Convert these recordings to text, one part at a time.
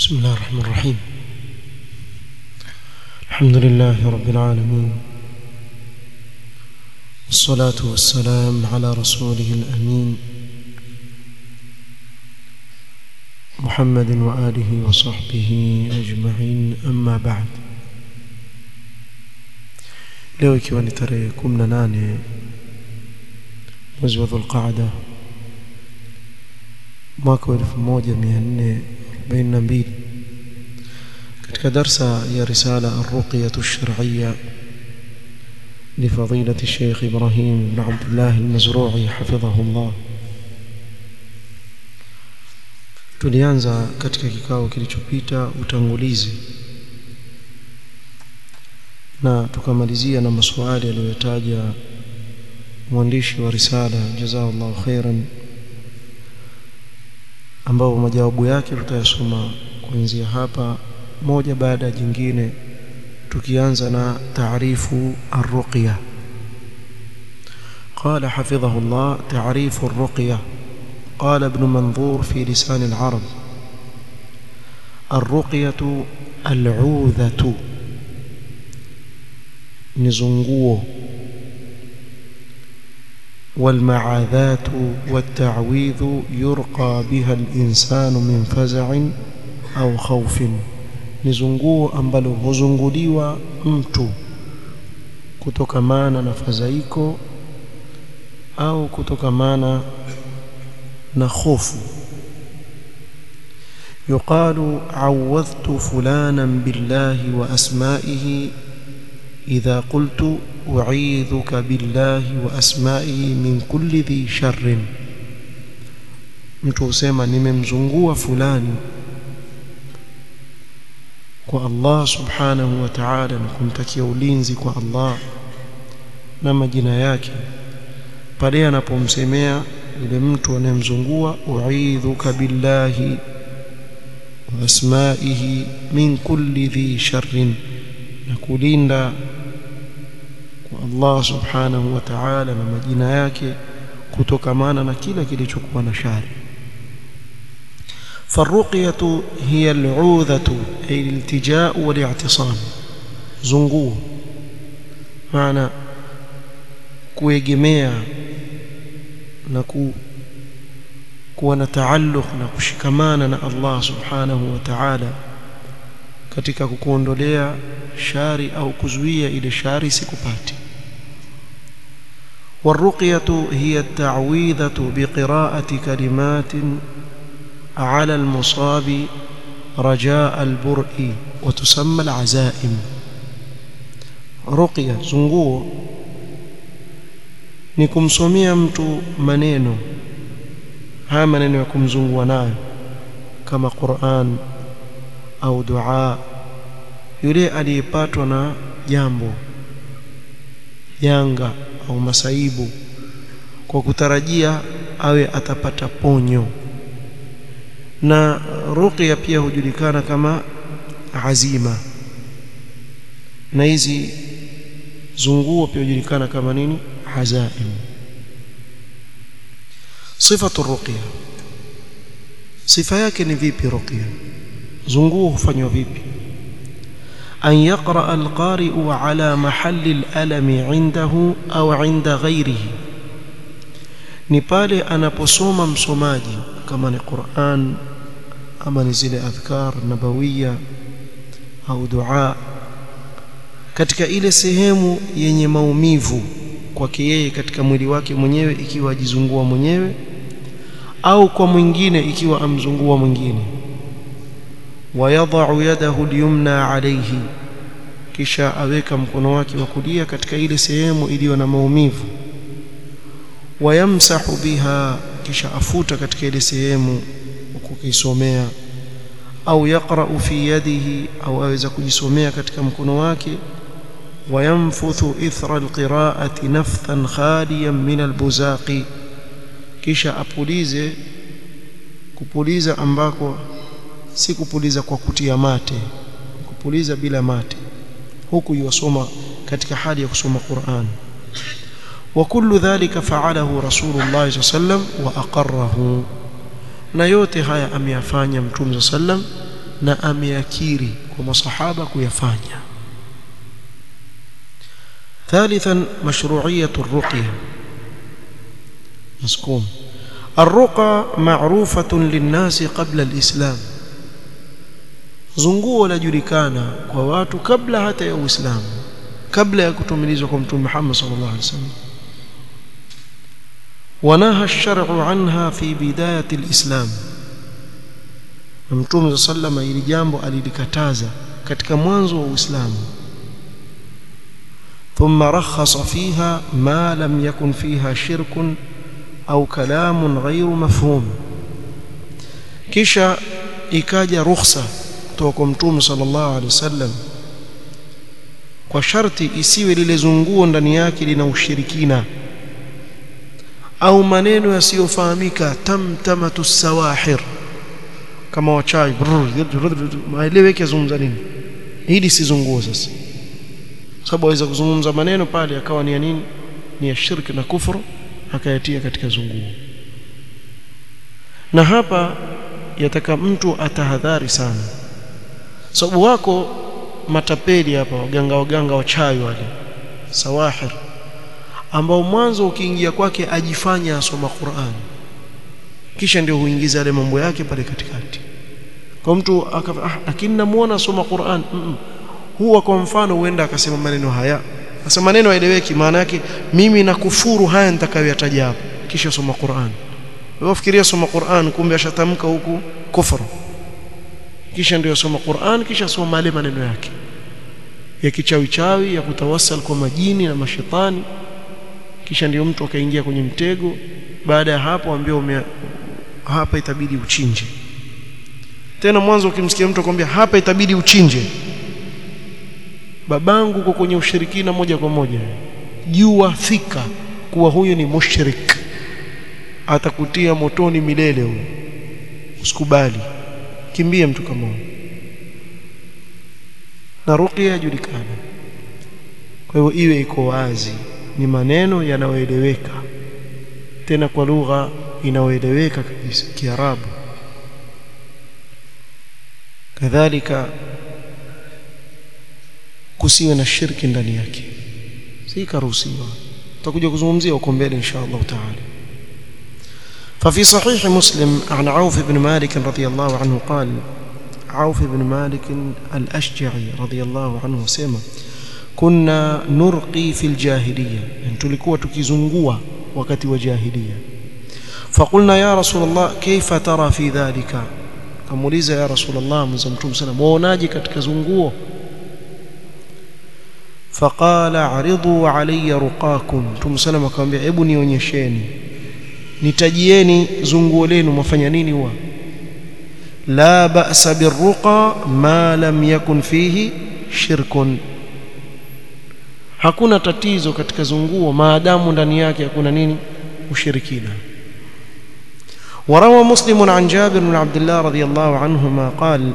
بسم الله الرحمن الرحيم. الحمد لله رب العالمين، والصلاة والسلام على رسوله الأمين محمد وآله وصحبه أجمعين، أما بعد. leo ikiwa ni tarehe 18 mwezi wa Dhulqaada mwaka 1442 katika darsa ya risala ar-ruqyah ash-shar'iyyah لفضيلة الشيخ إبراهيم بن عبد الله المزروعي حفظه الله. Tulianza katika kikao kilichopita utangulizi na tukamalizia na maswali aliyotaja mwandishi wa risala jazakallahu khairan, ambao majawabu yake tutayasoma kuanzia hapa moja baada ya jingine, tukianza na taarifu ar-ruqyah. قال حفظه الله: تعريف الرقية. قال ابن منظور في لسان العرب: الرقية العوذة، نزنغو، والمعاذات والتعويذ يرقى بها الإنسان من فزع أو خوف. نزنغو ambalo huzunguliwa mtu kutokamana na fadhaiko au kutokamana na hofu. يقال: عوذت فلانا بالله وأسمائه إذا قلت أعيذك بالله وأسمائه من كل ذي شر. mtu husema nimemzungua fulani kwa Allah subhanahu wa ta'ala na kumtakia ulinzi kwa Allah na majina yake, pale anapomsemea yule mtu anayemzungua u'idhuka billahi wa asma'ihi min kulli dhi sharrin, na kulinda kwa Allah subhanahu wa ta'ala na majina yake kutokamana na kila kilichokuwa na shari. فالرقية هي العوذة، أي الالتجاء والاعتصام. زنغو معنى kuegemea na kuwa na taalluq na kushikamana na Allah subhanahu wa ta'ala katika kukuondolea shari au kuzuia ile shari sikupati. والرقية هي التعويذة بقراءة كلمات على المصاب رجاء البرء، وتسمى العزائم. رقية زنغو ni kumsomea mtu maneno, haya maneno ya kumzungua nayo kama Qur'an au dua, yule aliyepatwa na jambo janga au masaibu, kwa kutarajia awe atapata ponyo. Na ruqya pia hujulikana kama azima, na hizi zunguo pia hujulikana kama nini? Hazaim. Sifatu ruqya, sifa yake ni vipi ruqya? Zunguo hufanywa vipi? An yaqra al-qari'u ala mahalli al-alami 'indahu au 'inda ghayrihi, ni pale anaposoma msomaji, kama ni Qur'an ama ni zile adhkar nabawiyya au dua, katika ile sehemu yenye maumivu kwake yeye katika mwili wake mwenyewe, ikiwa ajizungua mwenyewe, au kwa mwingine ikiwa amzungua mwingine. Wayadha'u yadahu al-yumna alayhi, kisha aweka mkono wake wa kulia katika ile sehemu iliyo na maumivu. Wayamsahu biha, kisha afuta katika ile sehemu ukisomea. Au yaqra'u fi yadihi, au aweza kujisomea katika mkono wake. وينفث إثر القراءة نفثا خاليا من البزاق, kisha apulize kupuliza ambako si kupuliza kwa kutia mate, kupuliza bila mate, huku yusoma katika hali ya kusoma Qur'an. وكل ذلك فعله رسول الله صلى الله عليه وسلم وأقره، na yote haya ameyafanya Mtume sallam na ameakiri kwa masahaba kuyafanya. ثالثا مشروعية الرقية. مسكوم الرقى معروفة للناس قبل الإسلام. zunguo lajulikana kwa watu kabla hata ya Uislamu, kabla ya kutumilizwa kwa Mtume Muhammad sallallahu alaihi wasallam. ونهى الشرع عنها في بداية الإسلام. Mtume sallallahu ili jambo alilikataza katika mwanzo wa Uislamu. ثم رخص فيها ما لم يكن فيها شرك أو كلام غير مفهوم. kisha ikaja rukhsa kutoka Mtume sallallahu alaihi wasallam kwa sharti isiwe lile zunguo ndani yake lina ushirikina au maneno yasiyofahamika, tamtamatu sawahir, kama wachawi maeleweke zungumza nini. Hili si zunguo sasa, sababu waweza kuzungumza maneno pale akawa ni ya nini, ni ya shirki na kufuru, akayatia katika zunguo. Na hapa yataka mtu atahadhari sana, sababu wako matapeli hapa, waganga wachawi wale sawahir, ambao mwanzo ukiingia kwake ajifanya asoma Qur'an, kisha ndio huingiza yale mambo yake pale katikati. Kwa mtu lakini namuona asoma Qur'an, huwa kwa mfano huenda akasema maneno haya, sasa maneno yaeleweki, maana yake mimi nakufuru haya nitakayoyataja hapo, kisha soma Qur'an. Wewe fikiria soma Qur'an, kumbe ashatamka huku kufuru, kisha ndio soma Qur'an, kisha soma yale maneno yake ya kichawi ya kutawassal kwa majini na mashetani, kisha ndio mtu akaingia kwenye mtego. Baada ya hapo ambaye hapa itabidi uchinje. Tena mwanzo ukimsikia mtu akwambia hapa itabidi uchinje, babangu uko kwenye ushirikina moja kwa moja, jua thika kuwa huyo ni mushrik, atakutia motoni milele huyo. Usikubali, kimbia mtu kama huyo. Na ruqya yajulikana, kwa hiyo iwe iko wazi, ni maneno yanayoeleweka, tena kwa lugha inayoeleweka kabisa, Kiarabu. Kadhalika kusiwe na shirki ndani yake, si karuhusiwa. tutakuja kuzungumzia huko mbele insha Allah taala. ففي صحيح مسلم عن عوف بن مالك رضي الله عنه قال, عوف بن مالك الأشجعي رضي الله عنه سيما, كنا نرقي في الجاهلية, يعني tulikuwa tukizungua wakati wa jahiliya. فقلنا يا رسول الله كيف ترى في ذلك, kamuuliza ya Rasulullah mzamtum sana, muonaje katika zunguo? Faqala aridu alayya ruqakum, tumsalama akamwambia hebu nionyesheni, nitajieni zunguo lenu mfanya nini huwa. La ba'sa birruqa ma lam yakun fihi shirkun, hakuna tatizo katika zunguo maadamu ndani yake hakuna nini, ushirikina. وروى مسلم عن جابر بن عبد الله رضي الله عنهما قال,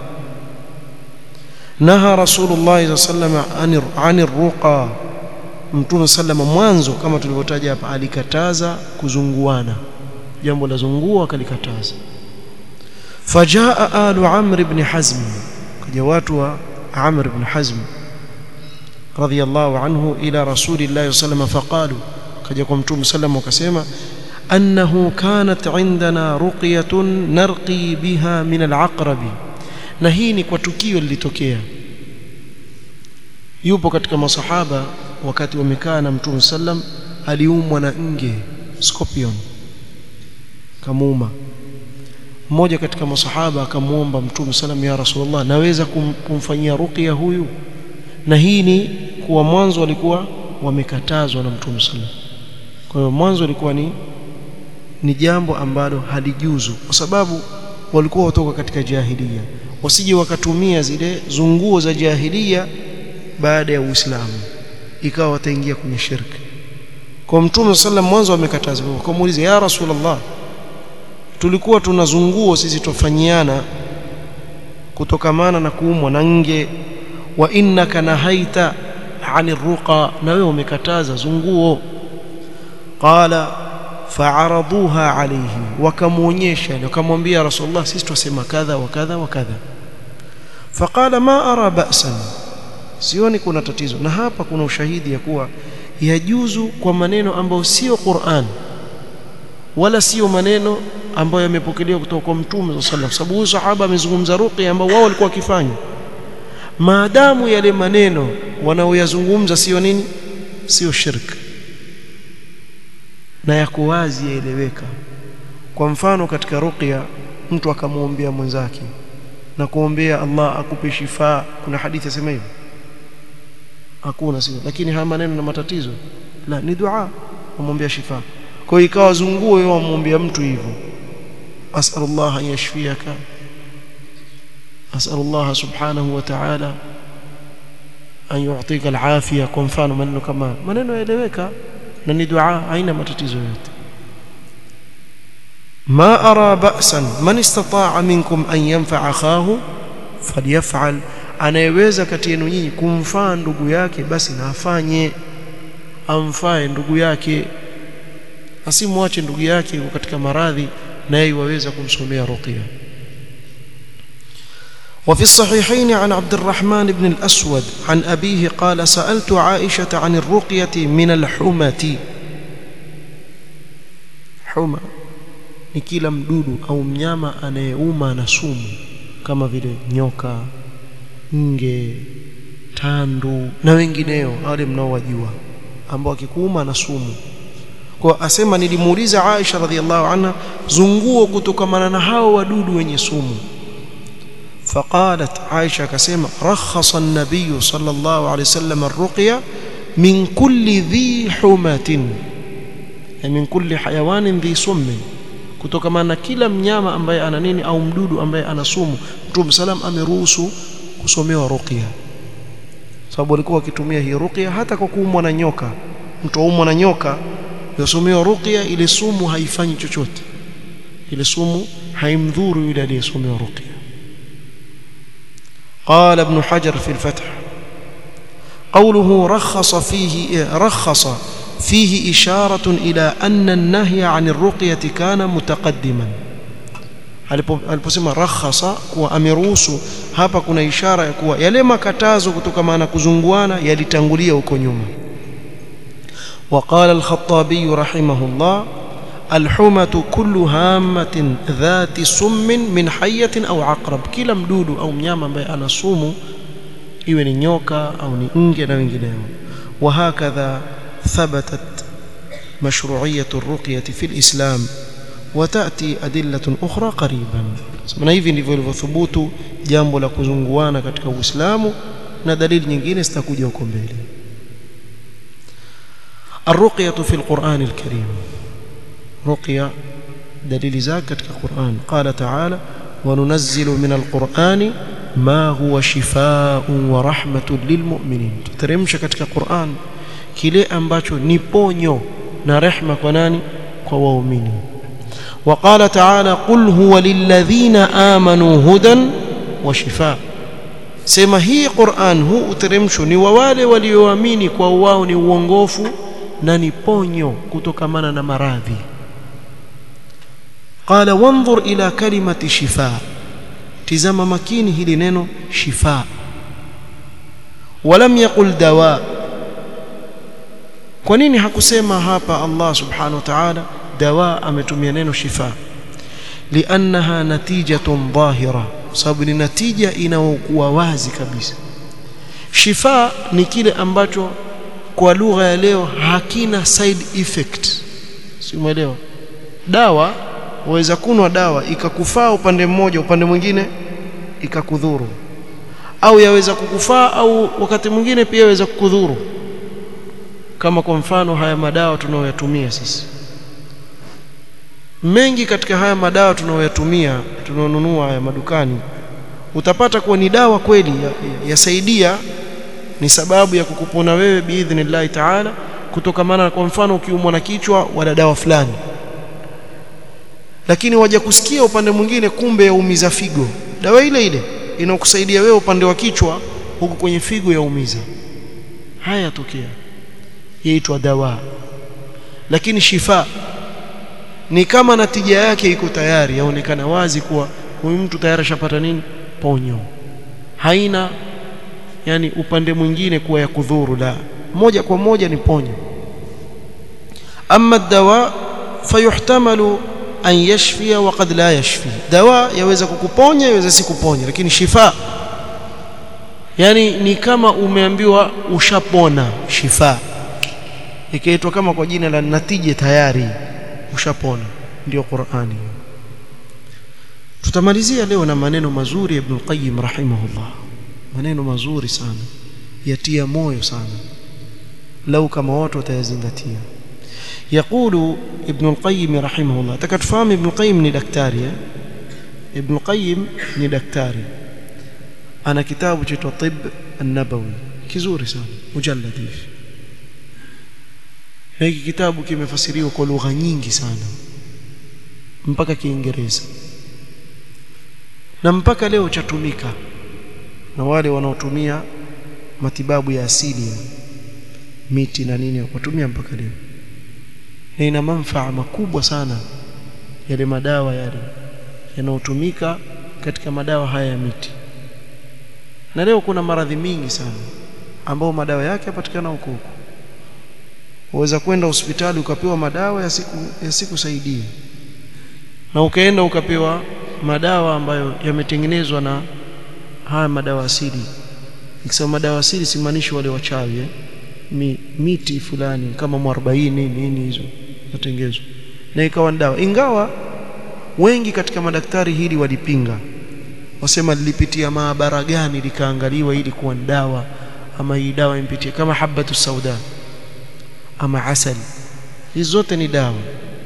نهى رسول الله صلى الله عليه وسلم عن الرقى. Mtume sallama mwanzo kama tulivyotaja hapa alikataza kuzunguana, jambo la zunguo akalikataza. Fajaa alu Amr ibn Hazm, kaja watu wa Amr ibn Hazm radiyallahu anhu ila Rasulillah sallallahu faqalu, kaja kwa Mtume sallama wakasema, أنه كانت عندنا رقية نرقي بها من العقرب. na hii ni kwa tukio lilitokea. Yupo katika masahaba wakati wamekaa na Mtume sallam, aliumwa na nge, scorpion kamuuma. Mmoja katika masahaba akamuomba Mtume sallam, ya Rasulullah, naweza kumfanyia ruqya huyu? Na hii ni kwa mwanzo walikuwa wamekatazwa na Mtume sallam. Kwa hiyo mwanzo ilikuwa ni jambo ambalo halijuzu, kwa sababu walikuwa watoka katika jahiliya, wasije wakatumia zile zunguo za jahiliya baada ya Uislamu ikawa wataingia kwenye shirki. Kwa Mtume sallam mwanzo amekataza. Kwa muulize, ya Rasulullah, tulikuwa tunazunguo sisi tufanyiana kutokamana na kuumwa na nge, wa innaka nahaita anir ruqa, na wewe umekataza zunguo. Qala fa'araduha alayhi, wakamuonyesha, wakamwambia Rasulullah, sisi tusema kadha wa kadha wa kadha. faqala ma ara ba'san, sioni kuna tatizo. Na hapa kuna ushahidi ya kuwa yajuzu kwa maneno ambayo sio Qur'an wala sio maneno ambayo yamepokelewa kutoka kwa Mtume sallallahu alaihi wasallam, sababu sahaba amezungumza ruqya ambao wao walikuwa wakifanya, maadamu yale maneno wanaoyazungumza sio nini, sio shirk na yako wazi yaeleweka. Kwa mfano katika ruqya mtu akamwombea mwenzake na kuombea Allah akupe shifa, kuna hadithi yasema hivyo? Hakuna, sio. Lakini haya maneno na matatizo, la, ni dua kumwombea shifa. Kwa hiyo ikawa zunguo yeye amwombea mtu hivyo, as'alullah an yashfiyaka, as'alullah subhanahu wa ta'ala an yu'tika al-afia. Kwa mfano maneno kama maneno yaeleweka na ni dua, haina matatizo yote. ma ara ba'san man istata'a minkum an yanfa'a akhahu falyaf'al, anayeweza kati yenu nyinyi kumfaa ndugu yake basi na afanye, amfae ndugu yake, asimwache ndugu yake katika maradhi naye waweza kumsomea ruqya. وفي الصحيحين عن عبد الرحمن بن الأسود عن أبيه قال سألت عائشة عن الرقية من الحمة. حمى ni kila mdudu au mnyama anayeuma na sumu kama vile nyoka, nge, tandu na wengineo, wale mnaowajua ambao akikuuma na sumu. Kwa asema nilimuuliza Aisha radhiallahu anha zunguo kutokamana na hao wadudu wenye sumu. فقالت عائشة كسيما رخص النبي صلى الله عليه وسلم الرقية من كل ذي حمة، يعني من كل حيوان ذي سم، kutokamana kila mnyama ambaye ana nini au mdudu ambaye ana sumu. Mtume sallam ameruhusu kusomewa ruqya, sababu alikuwa akitumia hii ruqya hata kwa kuumwa na nyoka. Mtu aumwa na nyoka yosomewa ruqya, ile sumu haifanyi chochote, ile sumu haimdhuru yule aliyesomewa ruqya. قال ابن حجر في الفتح قوله رخص فيه إشارة إلى أن النهي عن الرقية كان متقدما. aliposema rakhasa kwa ameruhusu, hapa kuna ishara ya kuwa yale makatazo kutokamana kuzunguana yalitangulia huko nyuma. وقال الخطابي رحمه الله الحمة كل هامة ذات سم من حية أو عقرب، kila mdudu au mnyama ambaye ana sumu, iwe ni nyoka au ni nge na wengineo. وهكذا ثبتت مشروعية الرقية في الإسلام وتأتي أدلة أخرى قريبا. na hivi ndivyo ilivyothbutu jambo la kuzunguana katika Uislamu, na dalili nyingine zitakuja huko mbele. الرقية في القرآن الكريم، رقية دليل ذاك في القرآن. قال تعالى وننزل من القرآن ما هو شفاء ورحمة للمؤمنين. تترمش katika Qur'an kile ambacho ni ponyo na rehema kwa nani? Kwa waumini. وقال تعالى قل هو للذين آمنوا هدى وشفاء، sema hii Qur'an huu uteremsho ni wale walioamini, kwa wao ni uongofu na ni ponyo kutokamana na maradhi. قال وانظر إلى كلمة شفاء، tizama makini hili neno shifa. ولم يقل دواء. kwa nini hakusema hapa Allah subhanahu wa ta'ala dawa, ametumia neno shifa? لأنها نتيجة ظاهرة، sababu ni natija inayokuwa wazi kabisa. Shifa ni kile ambacho kwa lugha ya leo hakina side effect, si umeelewa? Dawa waweza kunwa dawa ikakufaa upande mmoja, upande mwingine ikakudhuru, au yaweza kukufaa au wakati mwingine pia yaweza kukudhuru. Kama kwa mfano haya madawa tunayoyatumia sisi, mengi katika haya madawa tunayoyatumia tunanunua haya madukani, utapata kuwa ni dawa kweli yasaidia, ni sababu ya kukupona wewe biidhnillah taala, kutokamana kwa mfano ukiumwa na kichwa wala dawa fulani, lakini waje kusikia upande mwingine kumbe yaumiza figo. Dawa ile ile inakusaidia wewe upande wa kichwa, huku kwenye figo yaumiza. Haya tokea, yaitwa dawa. Lakini shifa ni kama natija yake iko tayari, yaonekana wazi kuwa huyu mtu tayari ashapata nini? Ponyo. haina yani upande mwingine kuwa ya kudhuru, la, moja kwa moja ni ponyo. Amma dawa fayuhtamalu an yashfiya wa qad la yashfi, dawa yaweza kukuponya yaweza sikuponya, lakini shifa yani ni kama umeambiwa ushapona, shifa ikaitwa kama kwa jina la natija, tayari ushapona, ndio Qur'ani. Tutamalizia leo na maneno mazuri ya Ibn al-Qayyim rahimahullah, maneno mazuri sana, yatia moyo sana lau kama watu watayazingatia. يقول ابن القيم رحمه الله، تكتفهم ابن القيم ni daktari, ابن القيم ni daktari, ana kitabu cha Tibb an-Nabawi kizuri sana, mujallad hivi. Hiki kitabu kimefasiriwa kwa lugha nyingi sana mpaka Kiingereza, na mpaka leo chatumika na wale wanaotumia matibabu ya asili, miti na nini, watumia mpaka leo, na ina manufaa makubwa sana yale madawa yale yanayotumika katika madawa haya ya miti. Na leo kuna maradhi mingi sana ambao madawa yake yapatikana huko. Waweza kwenda hospitali ukapewa madawa yasikusaidia, na ukaenda ukapewa madawa ambayo yametengenezwa na haya madawa asili. Nikisema madawa asili simaanishi wale wachawi, miti fulani kama 40 nini hizo yatengenezwa na ikawa dawa, ingawa wengi katika madaktari hili walipinga, wasema lilipitia maabara gani likaangaliwa ili kuwa dawa, ama hii dawa impitia kama habatu sauda ama asali, hizo zote ni dawa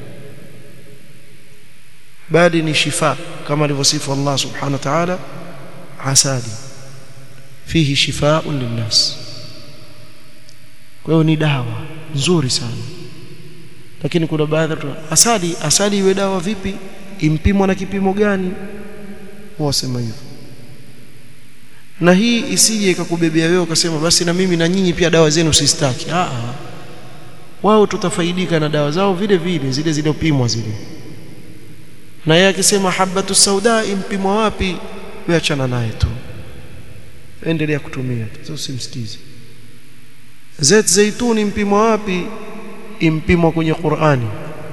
bali ni shifa, kama alivyosifu Allah subhanahu wa ta'ala, asali fihi shifaa'un linnas. Kwa hiyo ni dawa nzuri sana, lakini kuna baadhi tu asali iwe dawa vipi, impimwa na kipimo gani, wasema hivyo. Na hii isije ikakubebea wewe ukasema basi na mimi na nyinyi pia dawa zenu sistaki. Wao tutafaidika na dawa zao vile vile, zile upimwa zile. Na yeye akisema habatu sauda impimwa wapi, wewe achana naye tu, endelea kutumia, usimsikize. Zaituni impimwa wapi, impimwa kwenye Qur'ani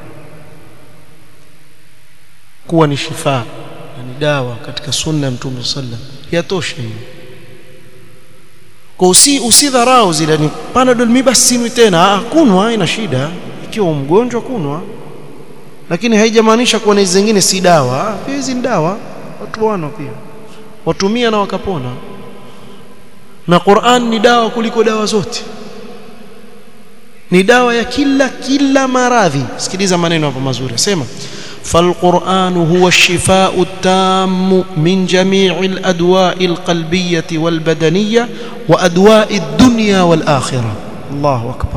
kuwa ni shifa, ni dawa katika sunna ya Mtume sallallahu, yatosha hiyo. Kwa usidharau zile ni Panadol mibasini tena, kunwa ina shida ikiwa mgonjwa kunwa, lakini haijamaanisha kuwa hizo zingine si dawa. Hizi ni dawa, watu wana pia watumia na wakapona, na Qur'an ni dawa kuliko dawa zote, ni dawa ya kila maradhi. Sikiliza maneno hapa mazuri, sema فالقرآن هو الشفاء التام من جميع الأدواء القلبية والبدنية وأدواء الدنيا والآخرة. الله أكبر.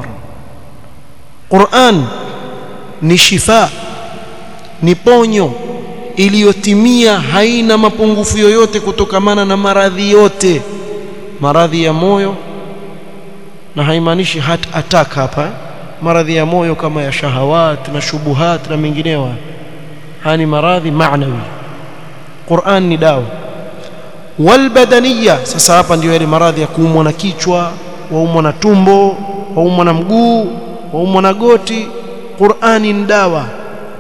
قرآن ni shifa, ni ponyo iliyotimia, haina mapungufu yoyote kutokamana na maradhi yote, maradhi ya moyo, na haimaanishi heart attack hapa, maradhi ya moyo kama ya shahawat na shubuhat na mengineyo, hani maradhi maanawi. Qur'an ni dawa. Wal badaniya, sasa hapa ndio yale maradhi ya kuumwa na kichwa, waumwa na tumbo, waumwa na mguu, waumwa na goti, Qur'an ni dawa.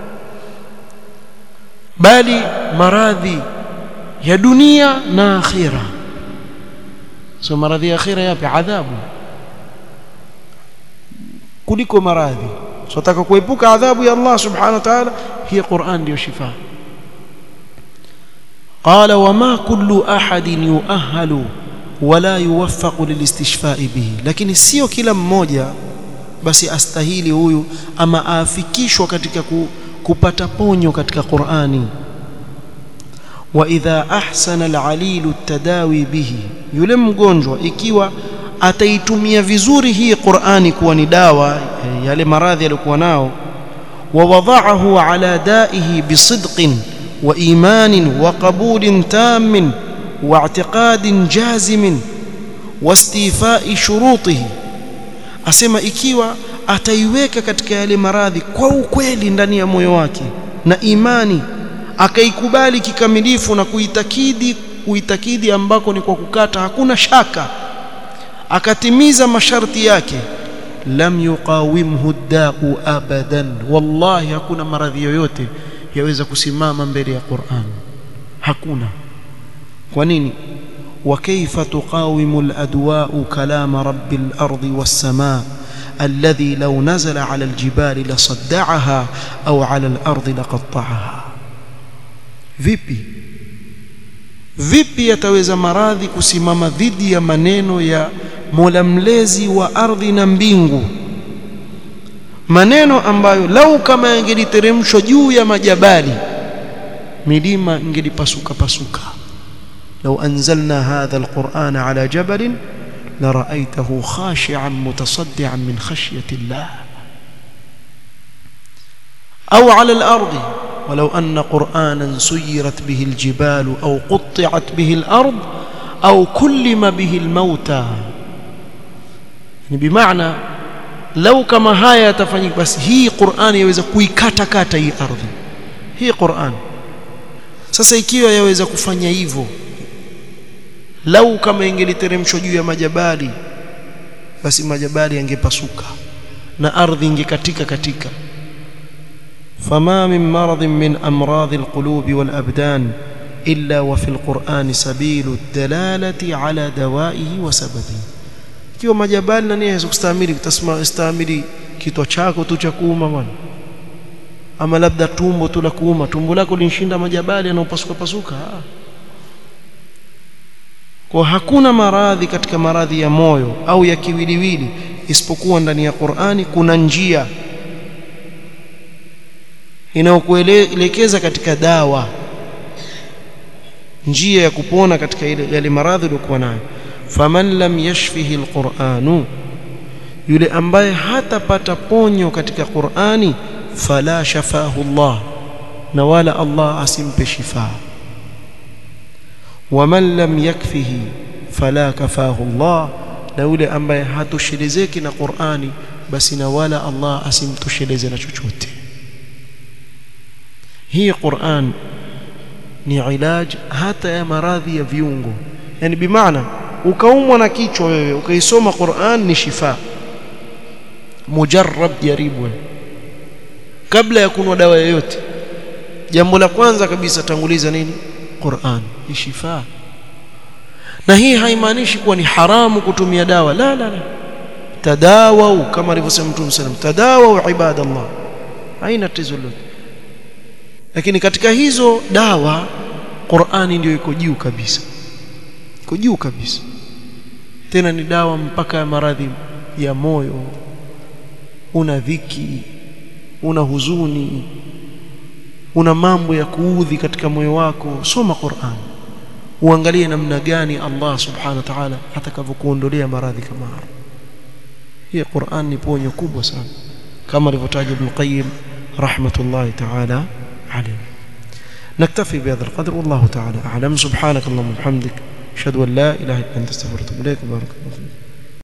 Bali maradhi ya dunia na akhira, so maradhi ya akhira yapi, adhabu kuliko maradhi. So taka kuepuka adhabu ya Allah subhanahu wa ta'ala, hii Qur'an ndio shifa. Qala wama kullu ahadin yu'ahhalu wala yuwaffaqu lilistishfa'i bihi, lakini sio kila mmoja basi astahili huyu ama afikishwa katika kupata ponyo katika Qur'ani. Wa idha ahsana al-alilu at-tadawi bihi, yule mgonjwa ikiwa ataitumia vizuri hii Qur'ani kuwa ni dawa yale maradhi alikuwa nao, wa wada'ahu ala da'ihi bisidqin wa imanin wa qabulin tammin wa i'tiqadin jazimin wa istifa'i shurutihi, asema ikiwa ataiweka katika yale maradhi kwa ukweli ndani ya moyo wake na imani, akaikubali kikamilifu na kuitakidi kuitakidi ambako ni kwa kukata hakuna shaka, akatimiza masharti yake, lam yuqawimhu ad-da'u abadan, wallahi hakuna maradhi yoyote yaweza kusimama mbele ya Qur'an, hakuna. Kwa nini? wa kayfa tuqawimu al-adwa'u kalama rabbil ardi was-samaa alladhi law nazala 'ala al-jibali lasadda'aha aw 'ala al-ardi laqatta'aha. Vipi yataweza maradhi kusimama dhidi ya maneno ya Mola mlezi wa ardhi na mbingu, maneno ambayo lau kama yangeliteremshwa juu ya majabali milima ingelipasuka pasuka. lau anzalna hadha alqur'ana ala jabalin la ra'aytahu khashi'an mutasaddian min khashyati Allah aw ala al-ardi ولو أن قرآنا سيرت به الجبال أو قطعت به الأرض أو كلم به الموتى. بمعنى لو كما هاي تفنيك بس هي قرآن يوeza kuikata hii ardhi, hii Qur'an. Sasa ikiwa yaweza kufanya hivyo, lau kama ingeliteremshwa juu ya majabali, basi majabali yangepasuka na ardhi ingekatika. فما من مرض من أمراض القلوب والأبدان إلا وفي القرآن سبيل الدلالة على دوائه وسببه. kiwa majabali nani yaweza kustahimili, kutasmahili kitu chako tu cha kuuma bwana, ama labda tumbo tu la kuuma, tumbo lako linshinda majabali yanayopasuka. Kwa hakuna maradhi katika maradhi ya moyo au ya kiwiliwili isipokuwa ndani ya Qur'ani kuna njia inayokuelekeza katika dawa, njia ya kupona katika yale maradhi uliyokuwa nayo. faman lam yashfihi alqur'anu, yule ambaye hatapata ponyo katika Qur'ani, fala shafahu Allah, na wala Allah asimpe shifa. waman lam yakfihi fala kafahu Allah, na yule ambaye hatoshelezeki na Qur'ani, basi na wala Allah asimtosheleze na chochote. hii Qur'an ni ilaj hata ya maradhi ya viungo. Yani bimaana ukaumwa na kichwa wewe ukaisoma Qur'an ni shifa. Mujarrab, jaribu kabla ya kunwa dawa yoyote. Jambo la kwanza kabisa tanguliza nini? Qur'an ni shifa. Na hii haimaanishi kuwa ni haramu kutumia dawa, la. Tadawau kama alivyosema Mtume sallam, tadawau ibadallah, haina tatizo lolote. Lakini katika hizo dawa Qur'ani ndio iko juu kabisa, iko juu kabisa. Tena ni dawa mpaka ya maradhi ya moyo, una dhiki, una huzuni, una mambo ya kuudhi katika moyo wako, soma Qur'an, uangalie namna gani Allah subhanahu wa ta'ala atakavyokuondolea maradhi kama haya. Hii Qur'an ni ponyo kubwa sana, kama alivyotaja Ibn Qayyim rahmatullahi ta'ala عليه. نكتفي بهذا القدر والله تعالى أعلم. سبحانك اللهم وبحمدك أشهد أن لا إله إلا أنت أستغفرك وأتوب إليك. بارك الله فيك.